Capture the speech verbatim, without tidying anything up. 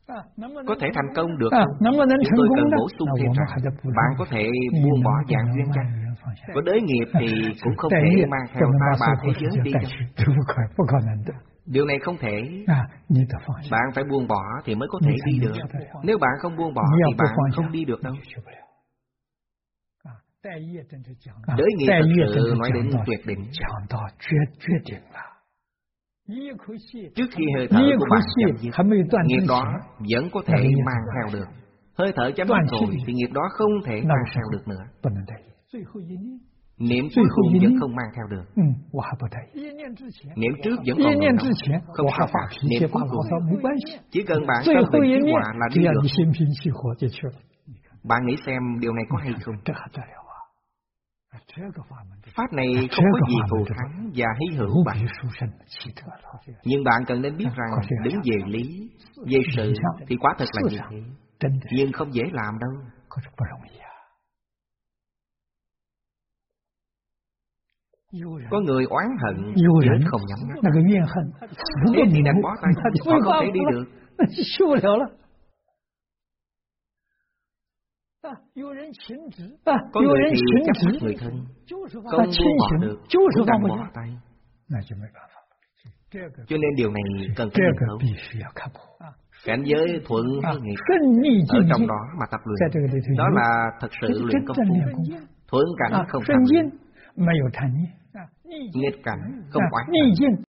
có thể thành công được không? Chúng tôi cần bổ sung thêm rằng bạn có thể buông bỏ dạng duyên chăng? Có đới nghiệp thì cũng không thể mang theo ta bà thế giới đi đâu. Điều này không thể. Bạn phải buông bỏ thì mới có thể đi được. Nếu bạn không buông bỏ thì bạn không đi được đâu. Đới nghiệp thật sự nói đến tuyệt đỉnh. Trước khi hơi thở của bạn chấm dứt, nghiệp đó vẫn có thể mang theo được. Hơi thở chấm dứt rồi thì nghiệp đó không thể mang theo được nữa. Niệm cuối cùng vẫn không mang theo được. Niệm trước vẫn còn niệm đó, không sao cả. Niệm cuối cùng chỉ cần bạn tâm bình khí hòa là đi được. Bạn nghĩ xem điều này có hay không? Pháp này không có gì thù thắng và hy hữu bạn. Nhưng bạn cần nên biết rằng đứng về lý, về sự thì quả thật là như thế. Nhưng không dễ làm đâu. Có người oán hận chết không nhắm mắt. Thế thì đành bó tay, họ không thể đi được. Có người thì chấp bắt người thân, không buông bỏ được, cũng đành bó tay. Cho nên điều này cần phải nhìn thấu. Cảnh giới thuận hay nghịch, ở trong đó mà tập luyện, đó là thật sự luyện công phu. Thuận cảnh không tham, nghịch cảnh không oán hận.